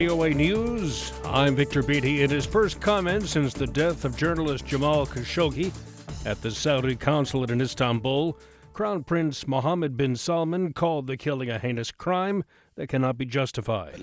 VOA News, I'm Victor Beatty. In his first comment since the death of journalist Jamal Khashoggi at the Saudi consulate in Istanbul, Crown Prince Mohammed bin Salman called the killing a heinous crime that cannot be justified.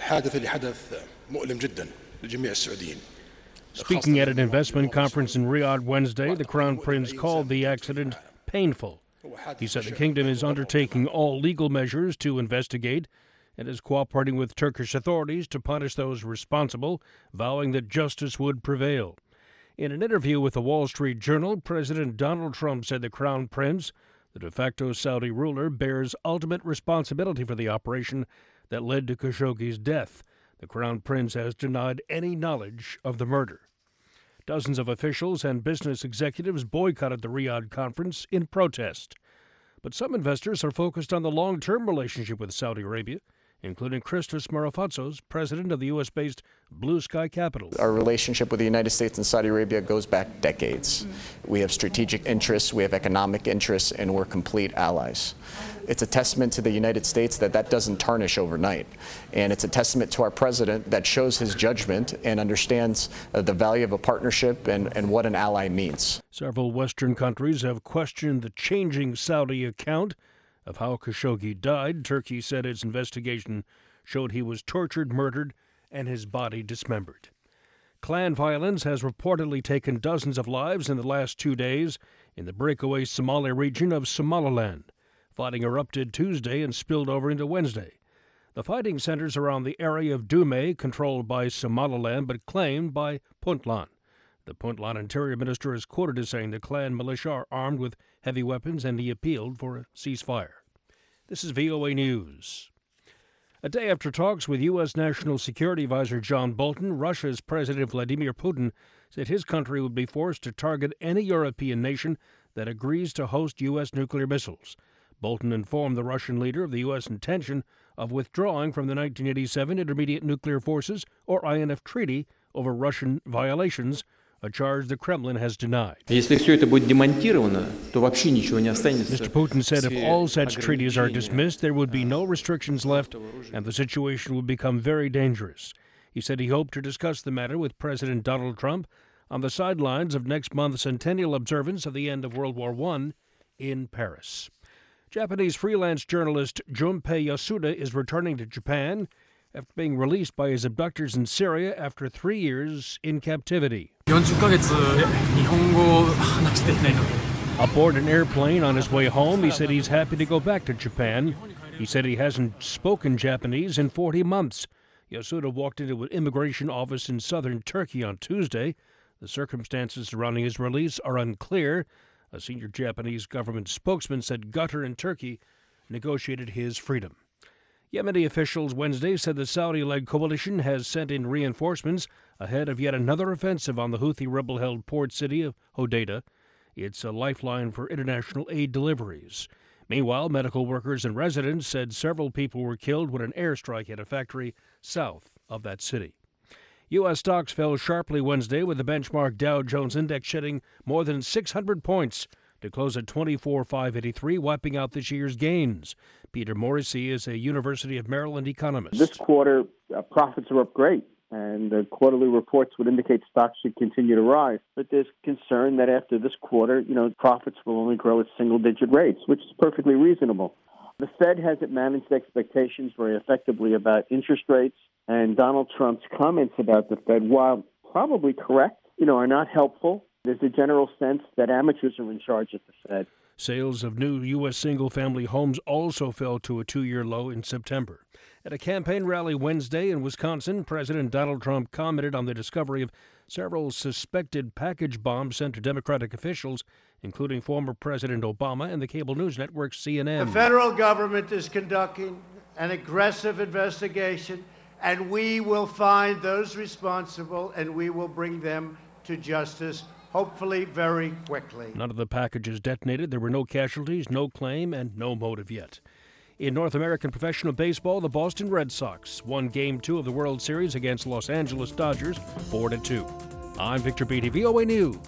Speaking at an investment conference in Riyadh Wednesday, the Crown Prince called the accident painful. He said the kingdom is undertaking all legal measures to investigate and is cooperating with Turkish authorities to punish those responsible, vowing that justice would prevail. In an interview with the Wall Street Journal, President Donald Trump said the Crown Prince, the de facto Saudi ruler, bears ultimate responsibility for the operation that led to Khashoggi's death. The Crown Prince has denied any knowledge of the murder. Dozens of officials and business executives boycotted the Riyadh conference in protest. But some investors are focused on the long-term relationship with Saudi Arabia, including Christos Marafatsos, president of the U.S.-based Blue Sky Capital. Our relationship with the United States and Saudi Arabia goes back decades. We have strategic interests, we have economic interests, and we're complete allies. It's a testament to the United States that doesn't tarnish overnight. And it's a testament to our president that shows his judgment and understands the value of a partnership and what an ally means. Several Western countries have questioned the changing Saudi account of how Khashoggi died. Turkey said its investigation showed he was tortured, murdered, and his body dismembered. Clan violence has reportedly taken dozens of lives in the last 2 days in the breakaway Somali region of Somaliland. Fighting erupted Tuesday and spilled over into Wednesday. The fighting centers around the area of Dume, controlled by Somaliland but claimed by Puntland. The Puntland Interior Minister is quoted as saying the clan militia are armed with heavy weapons and he appealed for a ceasefire. This is VOA News. A day after talks with U.S. National Security Advisor John Bolton, Russia's President Vladimir Putin said his country would be forced to target any European nation that agrees to host U.S. nuclear missiles. Bolton informed the Russian leader of the U.S. intention of withdrawing from the 1987 Intermediate Nuclear Forces, or INF, treaty over Russian violations, a charge the Kremlin has denied. Mr. Putin said if all such treaties are dismissed, there would be no restrictions left and the situation would become very dangerous. He said he hoped to discuss the matter with President Donald Trump on the sidelines of next month's centennial observance of the end of World War I in Paris. Japanese freelance journalist Junpei Yasuda is returning to Japan after being released by his abductors in Syria after 3 years in captivity. Aboard an airplane on his way home, he said he's happy to go back to Japan. He said he hasn't spoken Japanese in 40 months. Yasuda walked into an immigration office in southern Turkey on Tuesday. The circumstances surrounding his release are unclear. A senior Japanese government spokesman said Qatar and Turkey negotiated his freedom. Yemeni officials Wednesday said the Saudi-led coalition has sent in reinforcements ahead of yet another offensive on the Houthi rebel-held port city of Hodeidah. It's a lifeline for international aid deliveries. Meanwhile, medical workers and residents said several people were killed when an airstrike hit a factory south of that city. U.S. stocks fell sharply Wednesday, with the benchmark Dow Jones Index shedding more than 600 points to close at 24,583, wiping out this year's gains. Peter Morrissey is a University of Maryland economist. This quarter, profits are up great, and the quarterly reports would indicate stocks should continue to rise. But there's concern that after this quarter, profits will only grow at single-digit rates, which is perfectly reasonable. The Fed hasn't managed expectations very effectively about interest rates, and Donald Trump's comments about the Fed, while probably correct, are not helpful. There's a general sense that amateurs are in charge at the Fed. Sales of new U.S. single-family homes also fell to a 2-year low in September. At a campaign rally Wednesday in Wisconsin, President Donald Trump commented on the discovery of several suspected package bombs sent to Democratic officials, including former President Obama and the cable news network CNN. The federal government is conducting an aggressive investigation, and we will find those responsible, and we will bring them to justice, hopefully very quickly. None of the packages detonated. There were no casualties, no claim, and no motive yet. In North American professional baseball, the Boston Red Sox won Game 2 of the World Series against Los Angeles Dodgers 4-2. I'm Victor Beatty, VOA News.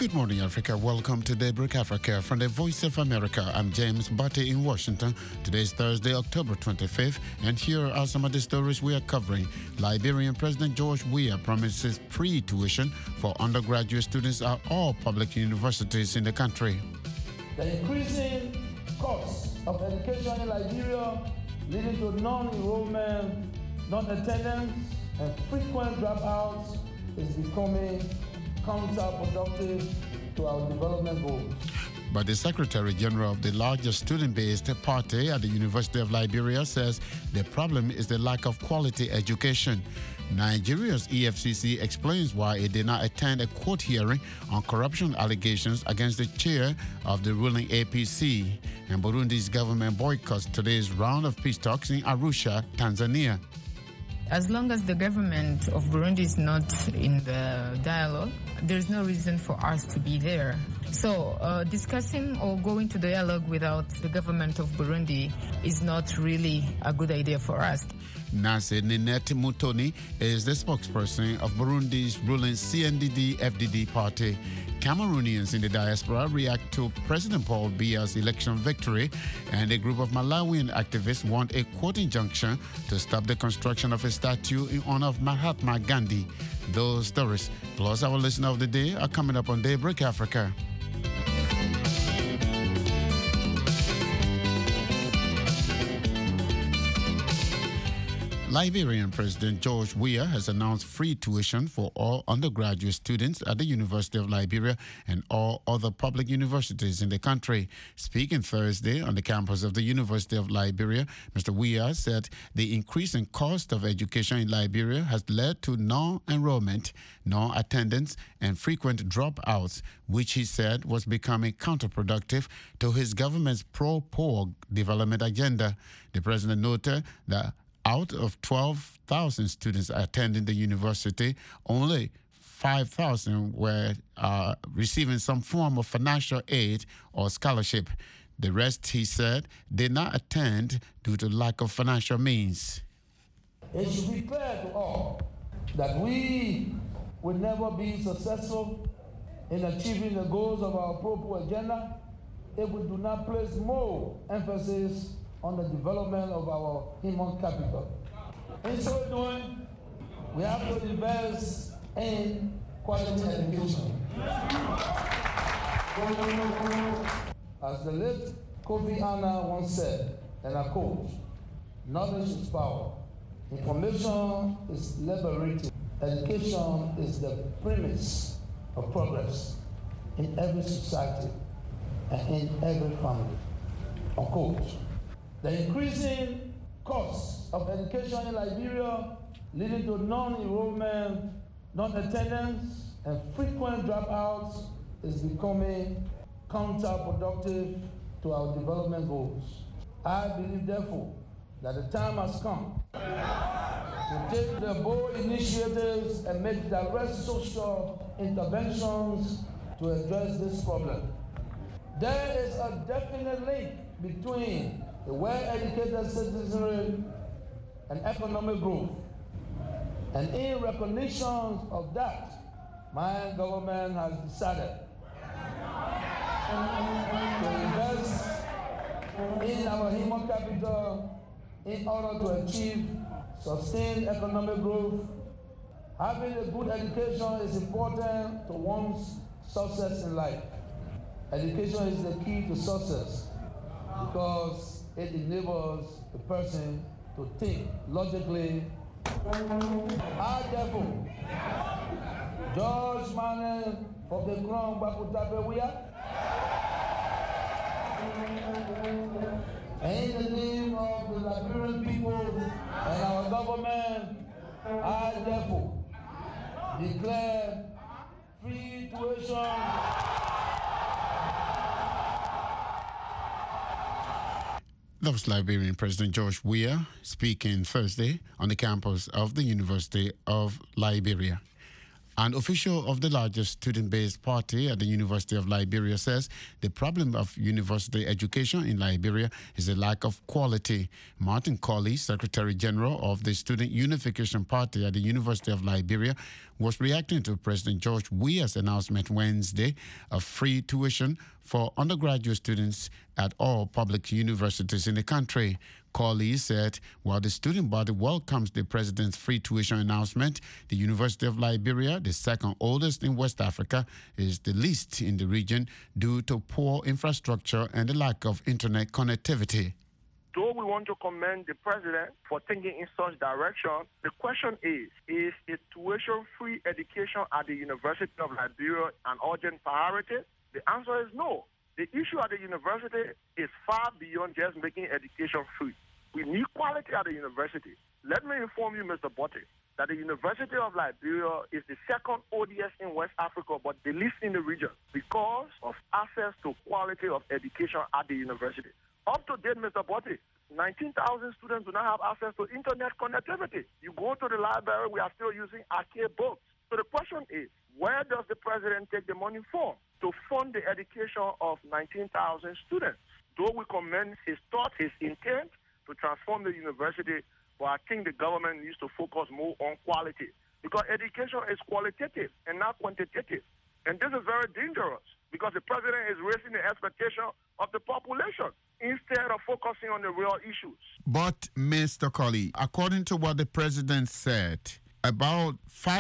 Good morning, Africa. Welcome to Daybreak Africa from the Voice of America. I'm James Batty in Washington. Today is Thursday, October 25th, and here are some of the stories we are covering. Liberian President George Weah promises free tuition for undergraduate students at all public universities in the country. The increasing cost of education in Liberia, leading to non-enrollment, non-attendance, and frequent dropouts, is becoming counterproductive to our development goals. But the Secretary General of the largest student-based party at the University of Liberia says the problem is the lack of quality education. Nigeria's EFCC explains why it did not attend a court hearing on corruption allegations against the chair of the ruling APC. And Burundi's government boycotts today's round of peace talks in Arusha, Tanzania. As long as the government of Burundi is not in the dialogue, there's no reason for us to be there. So discussing or going to dialogue without the government of Burundi is not really a good idea for us. Nase Ninette Mutoni is the spokesperson of Burundi's ruling CNDD-FDD party. Cameroonians in the diaspora react to President Paul Biya's election victory, and a group of Malawian activists want a court injunction to stop the construction of a statue in honor of Mahatma Gandhi. Those stories, plus our listener of the day, are coming up on Daybreak Africa. Liberian President George Weah has announced free tuition for all undergraduate students at the University of Liberia and all other public universities in the country. Speaking Thursday on the campus of the University of Liberia, Mr. Weah said the increasing cost of education in Liberia has led to non-enrollment, non-attendance, and frequent dropouts, which he said was becoming counterproductive to his government's pro-poor development agenda. The president noted that out of 12,000 students attending the university, only 5,000 were receiving some form of financial aid or scholarship. The rest, he said, did not attend due to lack of financial means. It should be clear to all that we will never be successful in achieving the goals of our pro-poor agenda if we do not place more emphasis on the development of our human capital. In so doing, we have to invest in quality education. As the late Kofi Annan once said, and I quote, "Knowledge is power. Information is liberating. Education is the premise of progress in every society and in every family." Unquote. The increasing cost of education in Liberia, leading to non-enrollment, non-attendance, and frequent dropouts, is becoming counterproductive to our development goals. I believe, therefore, that the time has come to take the bold initiatives and make direct social interventions to address this problem. There is a definite link between the well-educated citizenry and economic growth. And in recognition of that, my government has decided to invest in our human capital in order to achieve sustained economic growth. Having a good education is important to one's success in life. Education is the key to success because it enables the person to think logically. I, therefore, George Manuel of the Crown Bakutabe Weah, and in the name of the Liberian people and our government, I, therefore, declare free tuition. That was Liberian President George Weah speaking Thursday on the campus of the University of Liberia. An official of the largest student-based party at the University of Liberia says the problem of university education in Liberia is a lack of quality. Martin Colley, Secretary General of the Student Unification Party at the University of Liberia, was reacting to President George Weah's announcement Wednesday of free tuition for undergraduate students at all public universities in the country. Colley said while the student body welcomes the president's free tuition announcement, the University of Liberia, the second oldest in West Africa, is the least in the region due to poor infrastructure and the lack of internet connectivity. Though we want to commend the president for thinking in such direction, the question is a tuition-free education at the University of Liberia an urgent priority? The answer is no. The issue at the university is far beyond just making education free. We need quality at the university. Let me inform you, Mr. Botte, that the University of Liberia is the second oldest in West Africa, but the least in the region because of access to quality of education at the university. Up to date, Mr. Botte, 19,000 students do not have access to internet connectivity. You go to the library, we are still using archaic books. So the question is, where does the president take the money from to fund the education of 19,000 students? Though we commend his thought, his intent to transform the university, but I think the government needs to focus more on quality because education is qualitative and not quantitative. And this is very dangerous because the president is raising the expectation of the population instead of focusing on the real issues. But, Mr. Colley, according to what the president said, about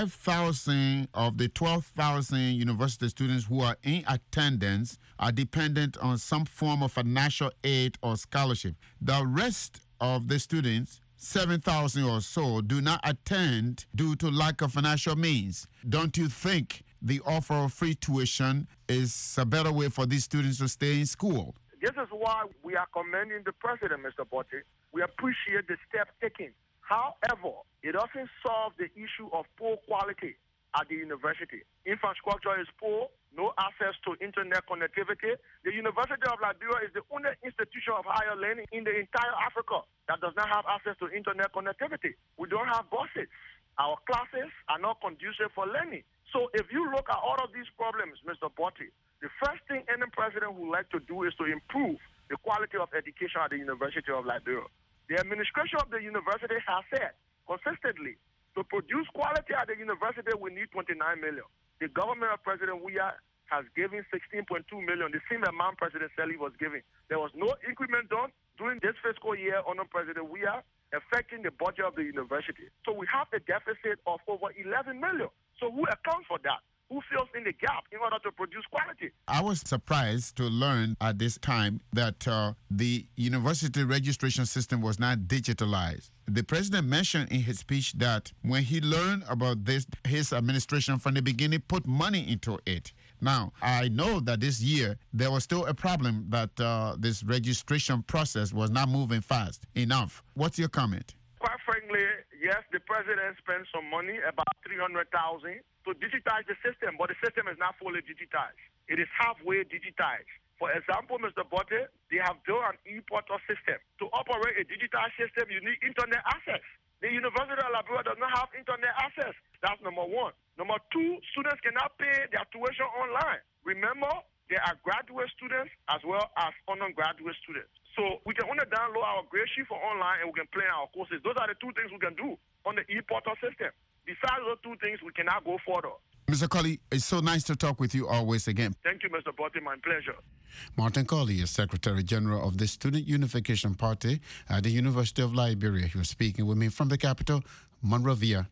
5,000 of the 12,000 university students who are in attendance are dependent on some form of financial aid or scholarship. The rest of the students, 7,000 or so, do not attend due to lack of financial means. Don't you think the offer of free tuition is a better way for these students to stay in school? This is why we are commending the president, Mr. Botte. We appreciate the step taken. However, it doesn't solve the issue of poor quality at the university. Infrastructure is poor, no access to internet connectivity. The University of Liberia is the only institution of higher learning in the entire Africa that does not have access to internet connectivity. We don't have buses. Our classes are not conducive for learning. So if you look at all of these problems, Mr. Botte, the first thing any president would like to do is to improve the quality of education at the University of Liberia. The administration of the university has said consistently to produce quality at the university we need 29 million. The government of President Weah has given 16.2 million, the same amount President Selly was giving. There was no increment done during this fiscal year under President Weah affecting the budget of the university. So we have a deficit of over 11 million. So who accounts for that? Who fills in the gap in order to produce quality? I was surprised to learn at this time that the university registration system was not digitalized. The president mentioned in his speech that when he learned about this, his administration from the beginning put money into it. Now, I know that this year there was still a problem that this registration process was not moving fast enough. What's your comment? Quite frankly, yes, the president spent some money, about 300,000, to digitize the system, but the system is not fully digitized. It is halfway digitized. For example, Mr. Botte, they have built an e-portal system. To operate a digitized system, you need internet access. The University of Liberia does not have internet access. That's number one. Number two, students cannot pay their tuition online. Remember, there are graduate students as well as undergraduate students. So we can only download our grade sheet for online and we can plan our courses. Those are the two things we can do on the e-portal system. Besides those two things, we cannot go further. Mr. Colley, it's so nice to talk with you always again. Thank you, Mr. Botte. My pleasure. Martin Colley is Secretary General of the Student Unification Party at the University of Liberia. He was speaking with me from the capital, Monrovia.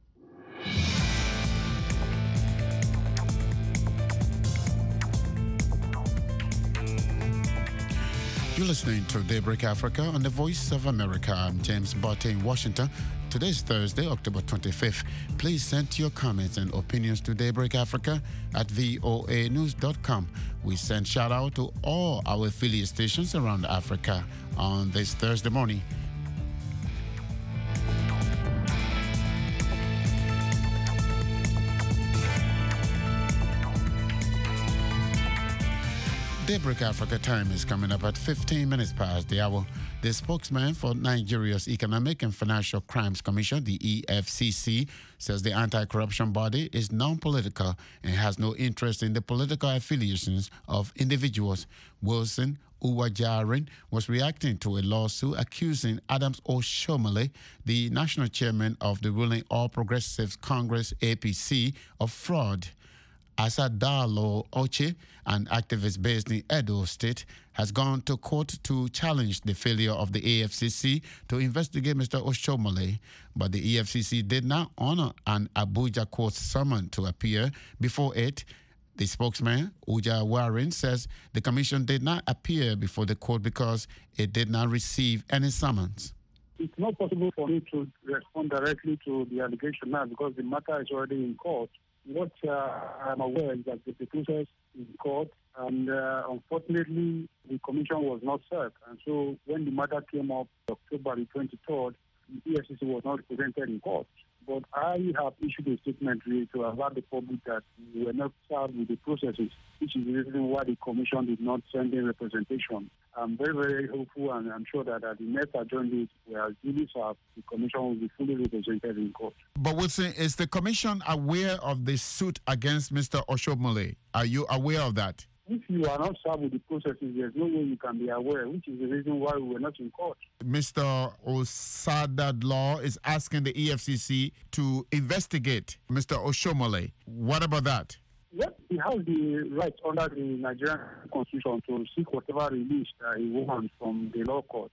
You're listening to Daybreak Africa on the Voice of America. I'm James Botte in Washington. Today's Thursday, October 25th. Please send your comments and opinions to Daybreak Africa at voanews.com. We send shout out to all our affiliate stations around Africa on this Thursday morning. Daybreak Africa time is coming up at 15 minutes past the hour. The spokesman for Nigeria's Economic and Financial Crimes Commission, the EFCC, says the anti-corruption body is non-political and has no interest in the political affiliations of individuals. Wilson Uwajarin was reacting to a lawsuit accusing Adams Oshiomhole, the national chairman of the ruling All Progressives Congress APC, of fraud. Asadalo Oche, an activist based in Edo State, has gone to court to challenge the failure of the EFCC to investigate Mr. Oshiomhole, but the EFCC did not honor an Abuja court summons to appear before it. The spokesman, Uja Warin, says the commission did not appear before the court because it did not receive any summons. It's not possible for me to respond directly to the allegation now because the matter is already in court. What I'm aware is that the process in court, and unfortunately, the commission was not served. And so when the matter came up October the 23rd, the EFCC was not presented in court. But I have issued a statement really to alert the public that we were not served with the processes, which is the reason why the commission did not send in representation. I'm very, very hopeful, and I'm sure that at the next adjournment, we are duly served, the commission will be fully represented in court. But Wilson, is the commission aware of the suit against Mr. Oshiomhole? Are you aware of that? If you are not served with the processes, there's no way you can be aware, which is the reason why we were not in court. Mr. Osadadlaw is asking the EFCC to investigate Mr. Oshiomhole. What about that? Yes, he has the right under the Nigerian Constitution to seek whatever release he wants from the law court.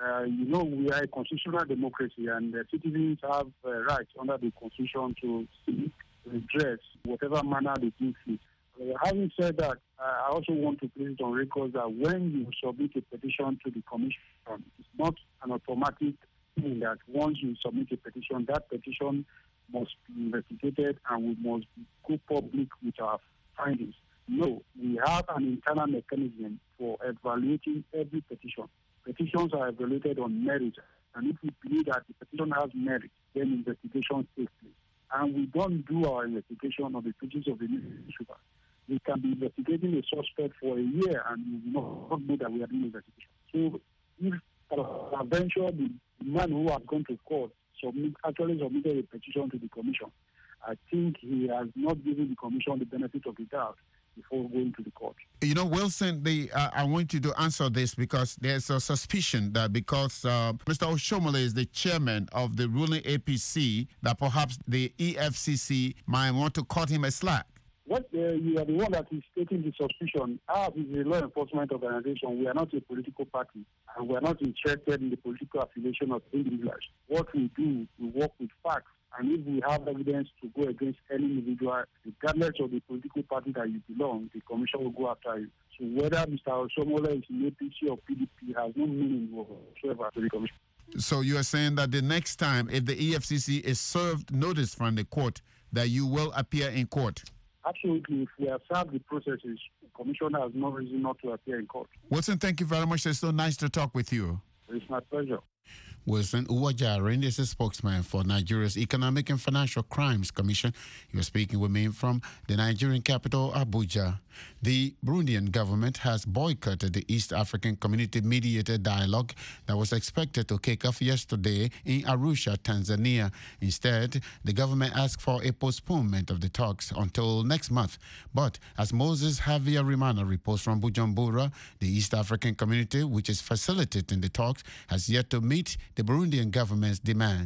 We are a constitutional democracy, and the citizens have rights under the Constitution to seek redress whatever manner they think fit. Having said that, I also want to place it on record that when you submit a petition to the commission, it's not an automatic thing that once you submit a petition, that petition must be investigated and we must go public with our findings. No, we have an internal mechanism for evaluating every petition. Petitions are evaluated on merit, and if we believe that the petition has merit, then investigation takes place. And we don't do our investigation on the pages of the newspaper. We can be investigating a suspect for a year and we will not know that we are doing investigation. So if eventually the man who has gone to court actually submitted a petition to the commission, I think he has not given the commission the benefit of the doubt before going to the court. Wilson, I want you to answer this because there's a suspicion that because Mr. Oshiomhole is the chairman of the ruling APC, that perhaps the EFCC might want to cut him a slack. You are the one that is taking the suspicion. Ours is a law enforcement organization. We are not a political party, and we are not interested in the political affiliation of individuals. What we do, we work with facts, and if we have evidence to go against any individual, regardless of the political party that you belong, the commission will go after you. So whether Mr. Oshiomhole is in APC or PDP has no meaning whatsoever to the commission. So you are saying that the next time, if the EFCC is served notice from the court, that you will appear in court? Absolutely. If we have served the processes, the commission has no reason not to appear in court. Wilson, thank you very much. It's so nice to talk with you. It's my pleasure. Wilson Uwajarin is a spokesman for Nigeria's Economic and Financial Crimes Commission. He was speaking with me from the Nigerian capital, Abuja. The Burundian government has boycotted the East African Community-mediated dialogue that was expected to kick off yesterday in Arusha, Tanzania. Instead, the government asked for a postponement of the talks until next month. But as Moses Javier Rimana reports from Bujumbura, the East African Community, which is facilitating the talks, has yet to meet the Burundian government's demand.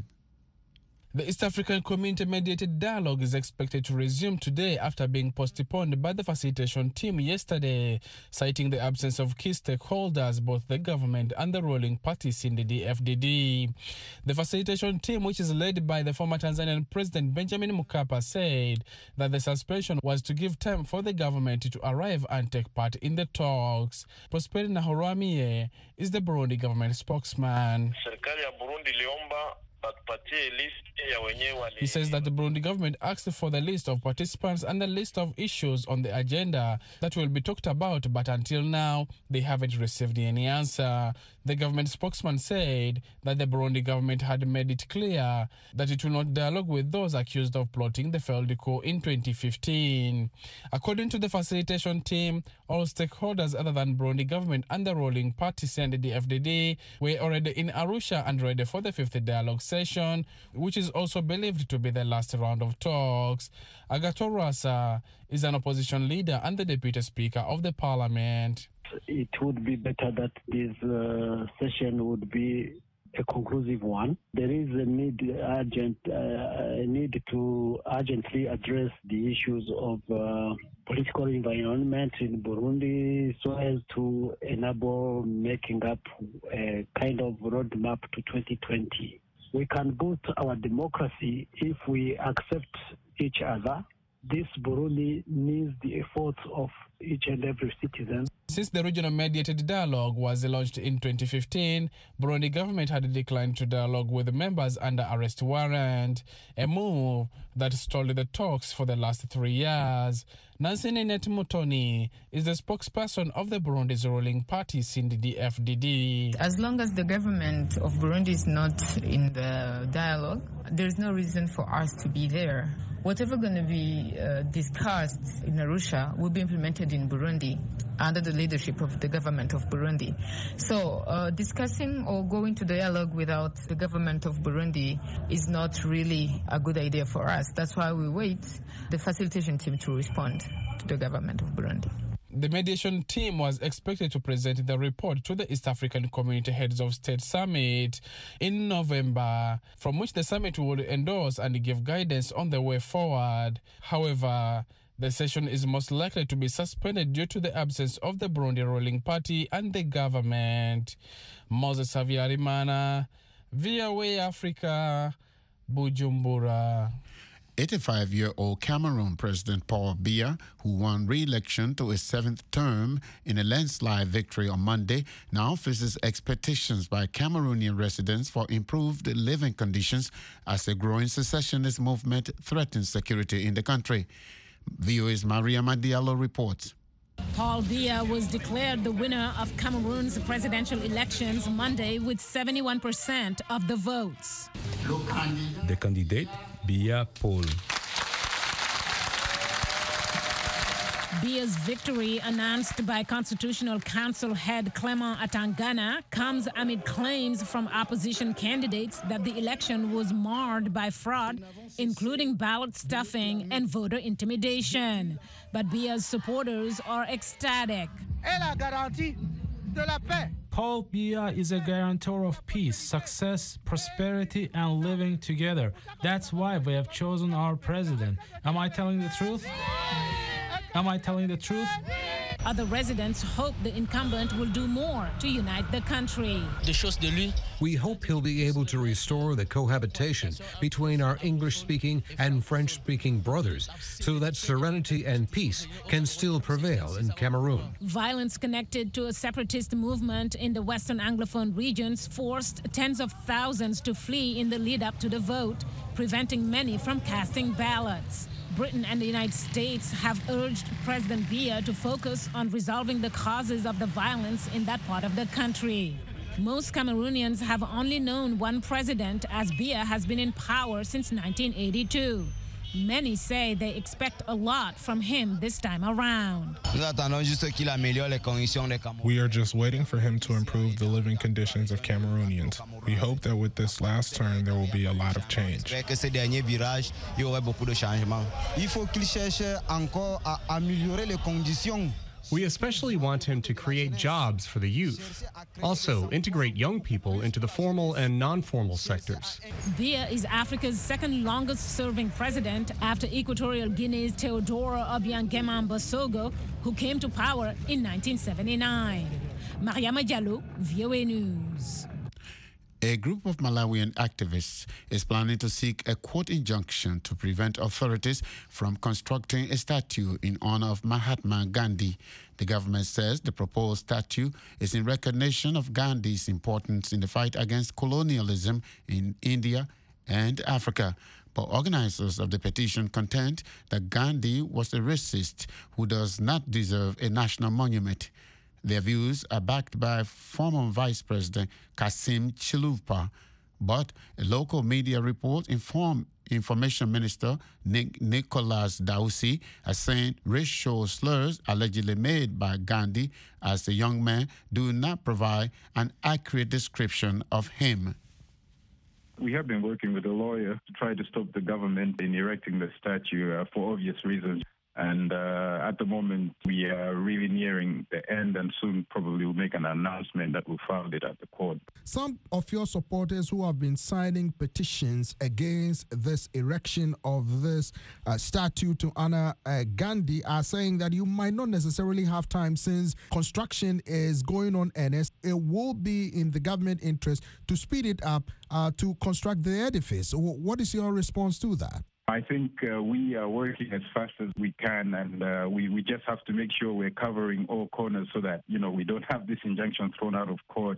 The East African Community-mediated dialogue is expected to resume today after being postponed by the facilitation team yesterday, citing the absence of key stakeholders, both the government and the ruling parties in the DFDD. The facilitation team, which is led by the former Tanzanian President Benjamin Mkapa, said that the suspension was to give time for the government to arrive and take part in the talks. Prosper Nahoramie is the Burundi government spokesman. Serikali ya Burundi iliomba He says that the Burundi government asked for the list of participants and the list of issues on the agenda that will be talked about, but until now, they haven't received any answer. The government spokesman said that the Burundi government had made it clear that it will not dialogue with those accused of plotting the failed coup in 2015. According to the facilitation team, all stakeholders other than Burundi government and the ruling party and the FDD were already in Arusha and ready for the 5th dialogue session, which is also believed to be the last round of talks. Agathon Rwasa is an opposition leader and the deputy speaker of the parliament. It would be better that this session would be a conclusive one. There is a need to urgently address the issues of political environment in Burundi so as to enable making up a kind of roadmap to 2020. We can boost our democracy if we accept each other. This Burundi needs the efforts of each and every citizen. Since the regional mediated dialogue was launched in 2015, Burundi government had declined to dialogue with members under arrest warrant, a move that stalled the talks for the last 3 years. Nancy Ninette Mutoni is the spokesperson of the Burundi's ruling party, CNDD-FDD. As long as the government of Burundi is not in the dialogue, there's no reason for us to be there. Whatever going to be discussed in Arusha will be implemented in Burundi under the leadership of the government of Burundi. So discussing or going to dialogue without the government of Burundi is not really a good idea for us. That's why we wait the facilitation team to respond to the government of Burundi. The mediation team was expected to present the report to the East African Community Heads of State Summit in November, from which the summit would endorse and give guidance on the way forward. However, the session is most likely to be suspended due to the absence of the Burundi ruling party and the government. Moses Havyarimana, VOA Africa, Bujumbura. 85-year-old Cameroon President Paul Biya, who won re-election to his 7th term in a landslide victory on Monday, now faces expectations by Cameroonian residents for improved living conditions as a growing secessionist movement threatens security in the country. VOA's Maria Madiallo reports. Paul Biya was declared the winner of Cameroon's presidential elections Monday with 71% of the votes. The candidate, Biya Paul. Biya's victory, announced by Constitutional Council head Clement Atangana, comes amid claims from opposition candidates that the election was marred by fraud, including ballot stuffing and voter intimidation. But Biya's supporters are ecstatic. Paul Biya is a guarantor of peace, success, prosperity, and living together. That's why we have chosen our president. Am I telling the truth? Am I telling the truth? Other residents hope the incumbent will do more to unite the country. We hope he'll be able to restore the cohabitation between our English-speaking and French-speaking brothers so that serenity and peace can still prevail in Cameroon. Violence connected to a separatist movement in the Western Anglophone regions forced tens of thousands to flee in the lead-up to the vote, preventing many from casting ballots. Britain and the United States have urged President Biya to focus on resolving the causes of the violence in that part of the country. Most Cameroonians have only known one president, as Biya has been in power since 1982. Many say they expect a lot from him this time around. We are just waiting for him to improve the living conditions of Cameroonians. We hope that with this last term there will be a lot of change. We especially want him to create jobs for the youth. Also, integrate young people into the formal and non-formal sectors. Biya is Africa's second longest-serving president after Equatorial Guinea's Teodoro Obiang Nguema Mbasogo, who came to power in 1979. Mariama Diallo, VOA News. A group of Malawian activists is planning to seek a court injunction to prevent authorities from constructing a statue in honor of Mahatma Gandhi. The government says the proposed statue is in recognition of Gandhi's importance in the fight against colonialism in India and Africa. But organizers of the petition contend that Gandhi was a racist who does not deserve a national monument. Their views are backed by former Vice President Kassim Chilufya, but a local media report informed Information Minister Nicholas Daoussi as saying racial slurs allegedly made by Gandhi as a young man do not provide an accurate description of him. We have been working with a lawyer to try to stop the government in erecting the statue for obvious reasons. And at the moment, we are really nearing the end, and soon probably we'll make an announcement that we'll file it at the court. Some of your supporters who have been signing petitions against this erection of this statue to honor Gandhi are saying that you might not necessarily have time since construction is going on earnest. It will be in the government interest to speed it up to construct the edifice. What is your response to that? I think we are working as fast as we can, and we just have to make sure we're covering all corners so that, we don't have this injunction thrown out of court.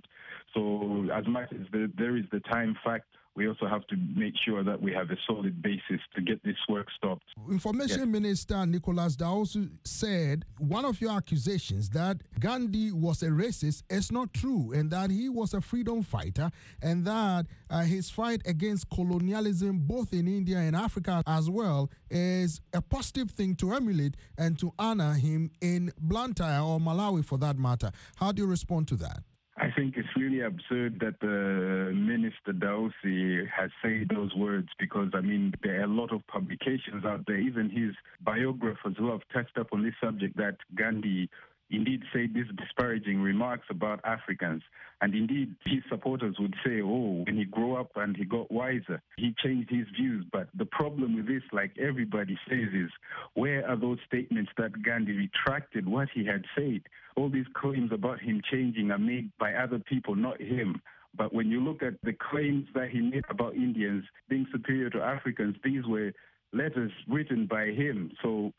So as much as there is the time fact, we also have to make sure that we have a solid basis to get this work stopped. Information Minister Nicholas Daoussi said one of your accusations that Gandhi was a racist is not true, and that he was a freedom fighter, and that his fight against colonialism both in India and Africa as well is a positive thing to emulate and to honor him in Blantyre or Malawi for that matter. How do you respond to that? I think it's really absurd that the Minister Daoussi has said those words because, there are a lot of publications out there, even his biographers who have touched up on this subject, that Gandhi indeed said these disparaging remarks about Africans. And indeed, his supporters would say, when he grew up and he got wiser, he changed his views. But the problem with this, like everybody says, is where are those statements that Gandhi retracted what he had said? All these claims about him changing are made by other people, not him. But when you look at the claims that he made about Indians being superior to Africans, these were letters written by him. So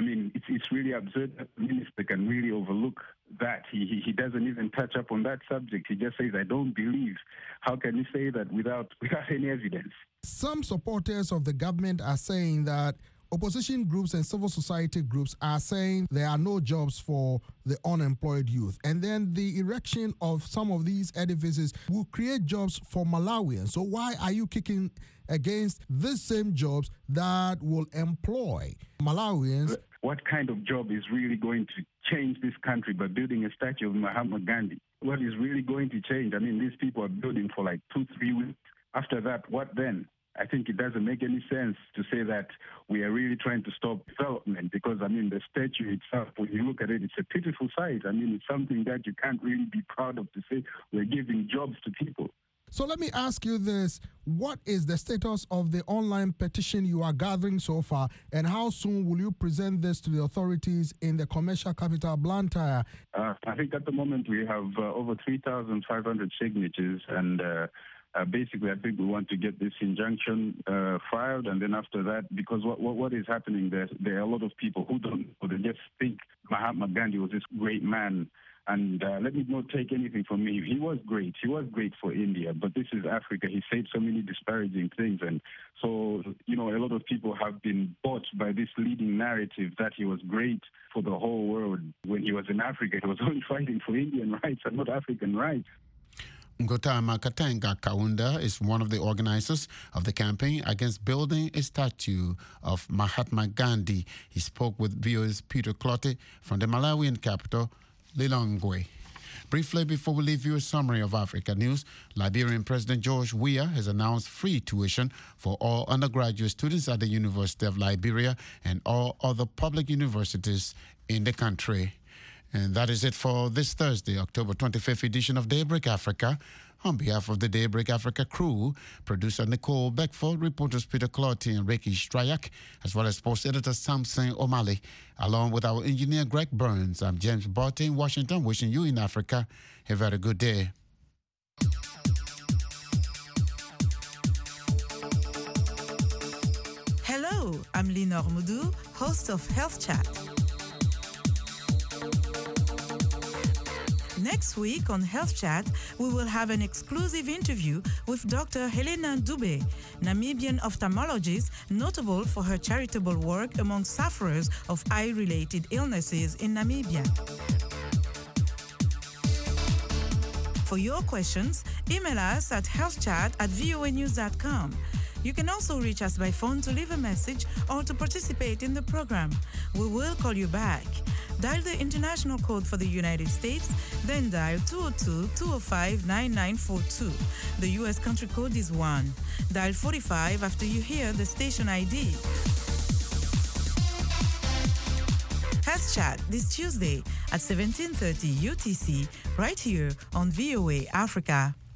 it's really absurd that the minister can really overlook that. He doesn't even touch up on that subject. He just says, I don't believe. How can he say that without any evidence? Some supporters of the government are saying that opposition groups and civil society groups are saying there are no jobs for the unemployed youth. And then the erection of some of these edifices will create jobs for Malawians. So why are you kicking against these same jobs that will employ Malawians? What kind of job is really going to change this country by building a statue of Mahatma Gandhi? What is really going to change? These people are building for like 2-3 weeks. After that, what then? I think it doesn't make any sense to say that we are really trying to stop development because, the statue itself, when you look at it, it's a pitiful sight. It's something that you can't really be proud of to say we're giving jobs to people. So let me ask you this. What is the status of the online petition you are gathering so far, and how soon will you present this to the authorities in the commercial capital, Blantyre? I think at the moment we have over 3,500 signatures, and basically I think we want to get this injunction filed, and then after that, because what is happening there are a lot of people who don't know, they just think Mahatma Gandhi was this great man. And let me not take anything from him. He was great. He was great for India, but this is Africa. He said so many disparaging things. And so, a lot of people have been bought by this leading narrative that he was great for the whole world. When he was in Africa, he was only fighting for Indian rights and not African rights. Ngotama Katenga Kaunda is one of the organizers of the campaign against building a statue of Mahatma Gandhi. He spoke with VOA's Peter Clottey from the Malawian capital, Lilongwe. Briefly, before we leave you a summary of Africa news, Liberian President George Weah has announced free tuition for all undergraduate students at the University of Liberia and all other public universities in the country. And that is it for this Thursday, October 25th edition of Daybreak Africa. On behalf of the Daybreak Africa crew, producer Nicole Beckford, reporters Peter Clottey and Ricky Strayak, as well as sports editor Samson O'Malley, along with our engineer Greg Burns, I'm James Barty in Washington, wishing you in Africa a very good day. Hello, I'm Linor Moudou, host of Health Chat. Next week on Health Chat, we will have an exclusive interview with Dr. Helena Dube, Namibian ophthalmologist notable for her charitable work among sufferers of eye-related illnesses in Namibia. For your questions, email us at healthchat@voanews.com. You can also reach us by phone to leave a message or to participate in the program. We will call you back. Dial the international code for the United States, then dial 202-205-9942. The U.S. country code is 1. Dial 45 after you hear the station ID. Health Chat this Tuesday at 17:30 UTC, right here on VOA Africa.